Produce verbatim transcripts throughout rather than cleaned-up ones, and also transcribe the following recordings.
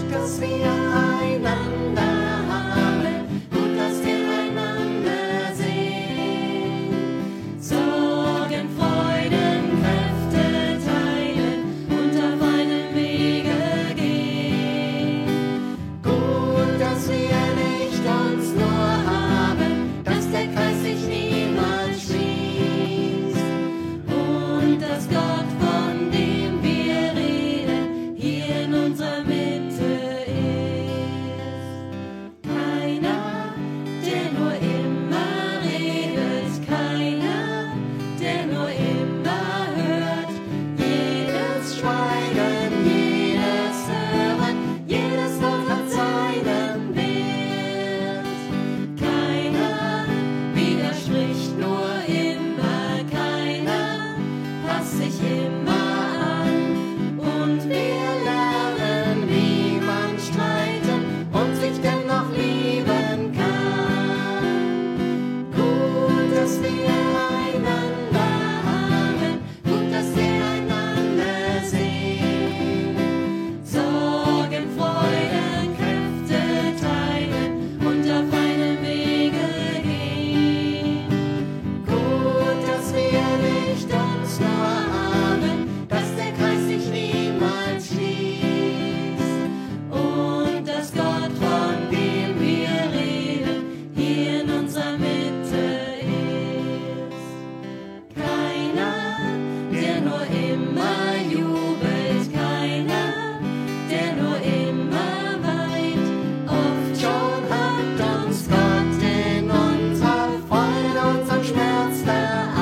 dass wir einander haben, gut, dass wir einander sehen. Sorgen, Freuden, Kräfte teilen und auf einem Wege gehen. Gut, dass wir nicht uns nur haben, dass der Kreis sich niemals schließt und dass Gott, von dem wir reden, hier in unserer Mitte ist. Keiner, der nur immer redet, keiner, der nur immer hört. Jedes Schweigen, jedes Hören, jedes Wort hat seinen Wert. Keiner widerspricht nur immer, keiner passt sich immer an. Und wir lernen, wie man streiten und sich dennoch lieben kann. Gut, dass wir einander haben, gut, dass wir einander sehen. Sorgen, Freuden, Kräfte teilen und auf einem Wege gehen. Gut, dass wir nicht uns nur haben, dass der Kreis sich niemals schließt und dass Gott, von dem wir reden, hier in unserer Mitte ist. Keiner, der nur immer jubelt, keiner, der nur immer weint. Oft schon hat uns Gott in unserer Freude, unserem Schmerz vereint.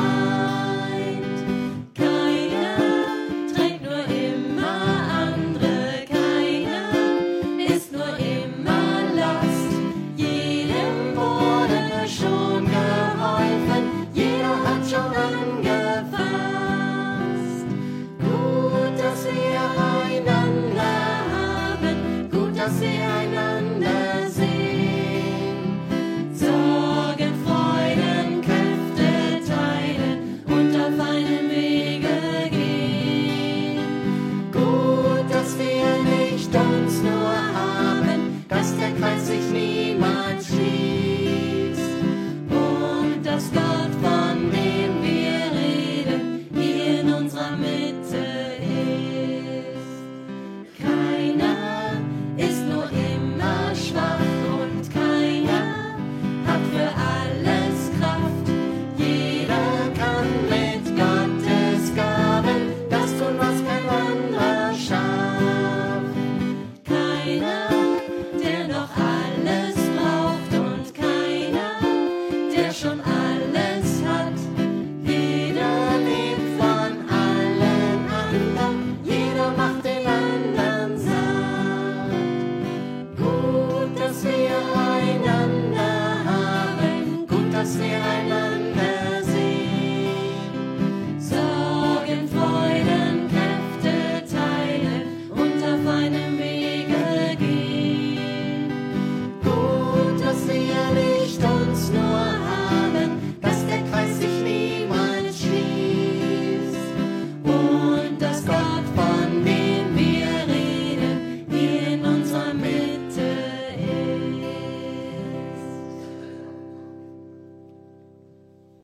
Keiner trägt nur immer andere, keiner ist nur immer Last. Jedem wurde schon geholfen, jeder hat schon angefasst. Gut, dass wir einander haben, gut, dass wir